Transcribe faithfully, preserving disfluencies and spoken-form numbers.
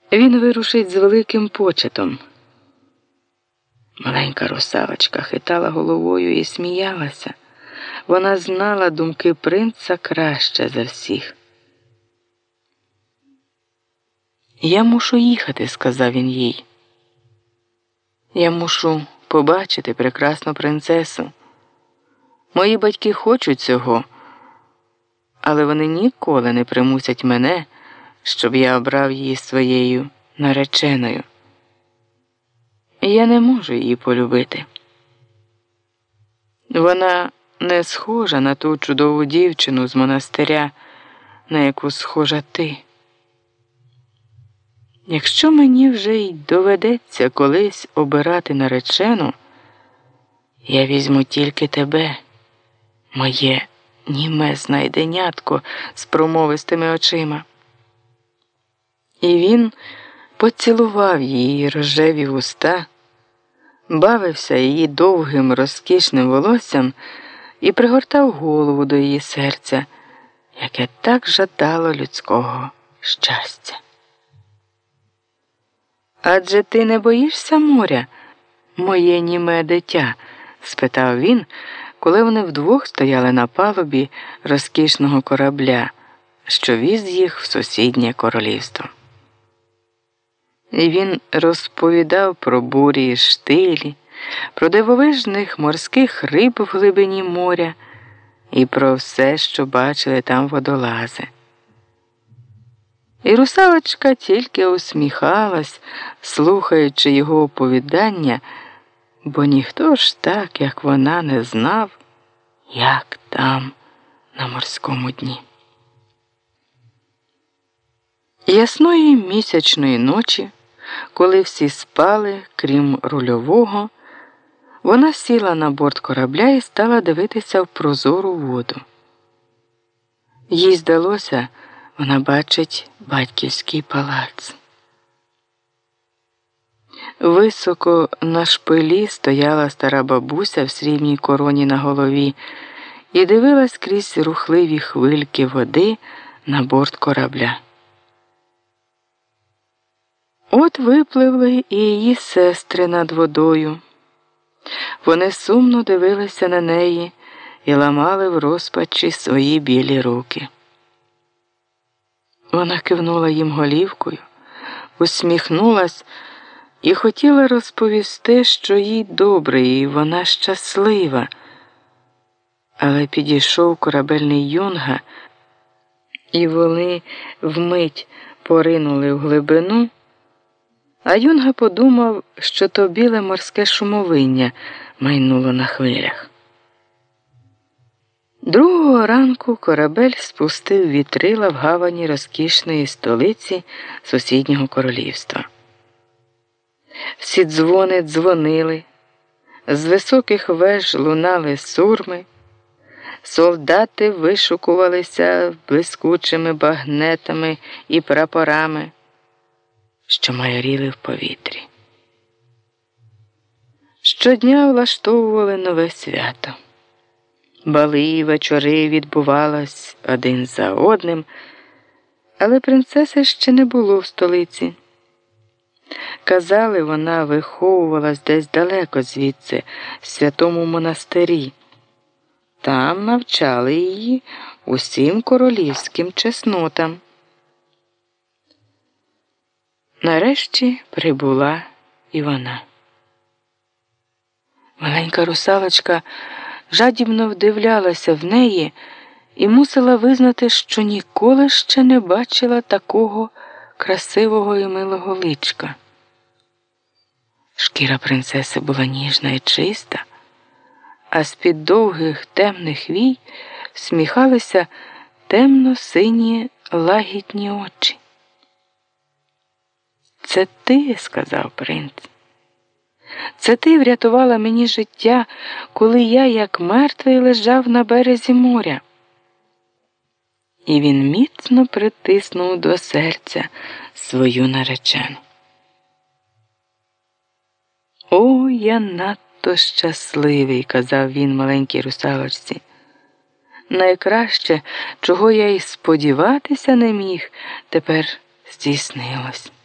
Він вирушить з великим почетом. Маленька русалочка хитала головою і сміялася. Вона знала думки принца краще за всіх. «Я мушу їхати», – сказав він їй. «Я мушу побачити прекрасну принцесу. Мої батьки хочуть цього, але вони ніколи не примусять мене, щоб я обрав її своєю нареченою. Я не можу її полюбити. Вона не схожа на ту чудову дівчину з монастиря, на яку схожа ти. Якщо мені вже й доведеться колись обирати наречену, я візьму тільки тебе, моє німе знайденятко з промовистими очима». І він поцілував її рожеві вуста, бавився її довгим розкішним волоссям і пригортав голову до її серця, яке так жадало людського щастя. «Адже ти не боїшся моря, моє німе дитя?» – спитав він, коли вони вдвох стояли на палубі розкішного корабля, що віз їх в сусіднє королівство. І він розповідав про бурі і штилі, про дивовижних морських риб в глибині моря і про все, що бачили там водолази. І русалочка тільки усміхалась, слухаючи його оповідання, бо ніхто ж так, як вона, не знав, як там на морському дні. Ясної місячної ночі, коли всі спали, крім рульового, вона сіла на борт корабля і стала дивитися в прозору воду. Їй здалося, вона бачить батьківський палац. Високо на шпилі стояла стара бабуся в срібній короні на голові і дивилась крізь рухливі хвильки води на борт корабля. От випливли і її сестри над водою. Вони сумно дивилися на неї і ламали в розпачі свої білі руки. Вона кивнула їм голівкою, усміхнулась і хотіла розповісти, що їй добре і вона щаслива. Але підійшов корабельний юнга, і вони вмить поринули в глибину, а юнга подумав, що то біле морське шумовиння майнуло на хвилях. Другого ранку корабель спустив вітрила в гавані розкішної столиці сусіднього королівства. Всі дзвони дзвонили, з високих веж лунали сурми, солдати вишукувалися блискучими багнетами і прапорами, що майоріли в повітрі. Щодня влаштовували нове свято. Бали і вечори відбувались один за одним, але принцеси ще не було в столиці. Казали, вона виховувалась десь далеко звідси, в святому монастирі. Там навчали її усім королівським чеснотам. Нарешті прибула і вона. Маленька русалочка жадібно вдивлялася в неї і мусила визнати, що ніколи ще не бачила такого красивого і милого личка. Шкіра принцеси була ніжна і чиста, а з-під довгих темних вій сміхалися темно-сині лагідні очі. «Це ти», – сказав принц. «Це ти врятувала мені життя, коли я, як мертвий, лежав на березі моря». І він міцно притиснув до серця свою наречену. «О, я надто щасливий», – казав він маленькій русалочці. «Найкраще, чого я й сподіватися не міг, тепер здійснилось».